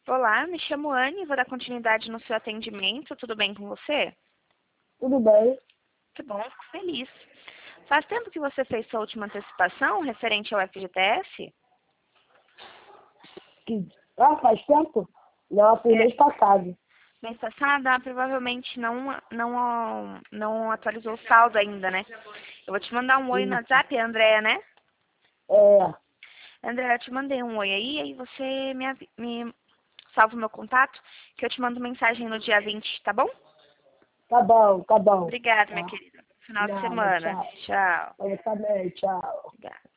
Olá, me chamo Anne, vou dar continuidade no seu atendimento. Tudo bem com você? Tudo bem? Que bom, fico feliz. Faz tempo que você fez sua última antecipação referente ao FGTS? Faz tempo? Não, foi mês passado. Mês passado, provavelmente não atualizou o saldo ainda, né? Eu vou te mandar um oi no Isso. WhatsApp, Andréa, né? É, Andréa, eu te mandei um oi aí você me salva o meu contato, que eu te mando mensagem no dia 20, tá bom? tá bom, tá bom. Obrigada, minha Tá. querida. Final de Nada, semana. tchau. Tchau. Eu também, tchau. Obrigada.